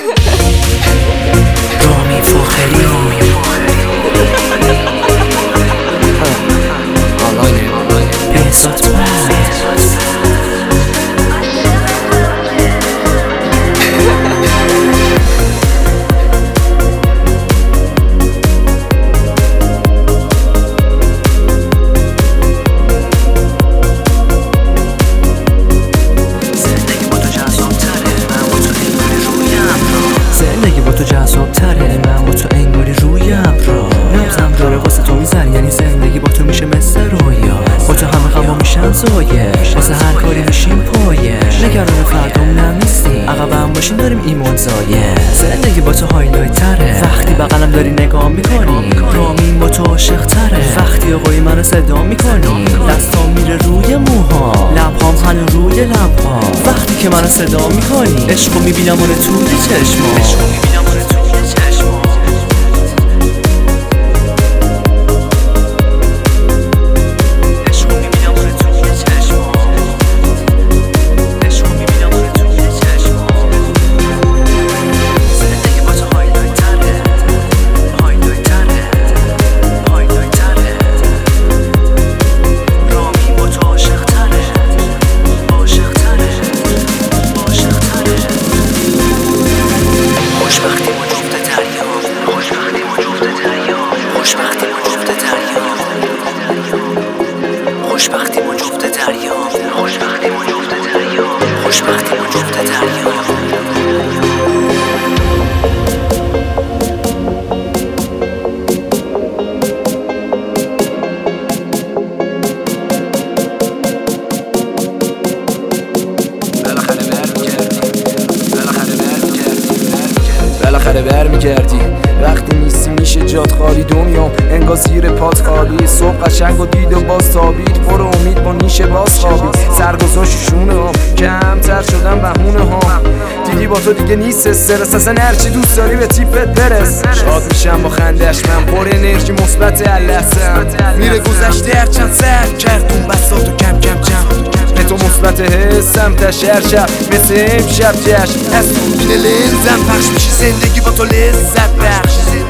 رامی فخری بهزاد زندگی با تو جذاب تره، من با تو انگاری روی ابرا نبزم داره واسه تو میزن، یعنی زندگی با تو میشه مثل رویا. با تو همه غما میشن زایه، واسه هر کاری میشیم پایه. نگران فردام نمیستیم، عقبم باشیم داریم ایمان زایه. زندگی با تو هایلایت تره، وقتی بغلم داری نگاه میکنی. رامین با تو عاشق تره، وقتی آقای منو صدا میکنی. دستام میره روی موها، لبهام هنو روی لبها. وقتی که منو صدا میکنی، عشقو میبینم اون توی چشما. خوشبختی ما جفت دریا، خوشبختی ما جفت دریا، خوشبختی ما جفت دریا. بالاخره برمیگردی وقتی نیستی، میشه جات خالی دنیام انگار زیر پات خالی. صبح قشنگ و دید و باز تابید، پر امید با نیشه باز خوابید. سرگذاشت شونه هم کمتر شدن بهونه هم، دیدی با تو دیگه نیست استرس، اصلا هرچی دوست داری به تیپت برس. شاد میشم با خندش، من پر انرژی مثبت اللحظه‌ام. میره گذشته هرچند سر کرد اون بساطو کم کم جمع. به تو مثبت حسم تشر شب مثل امشب جشن، از دوربین لنزم پخش میشه زندگی با تو لذت بخش.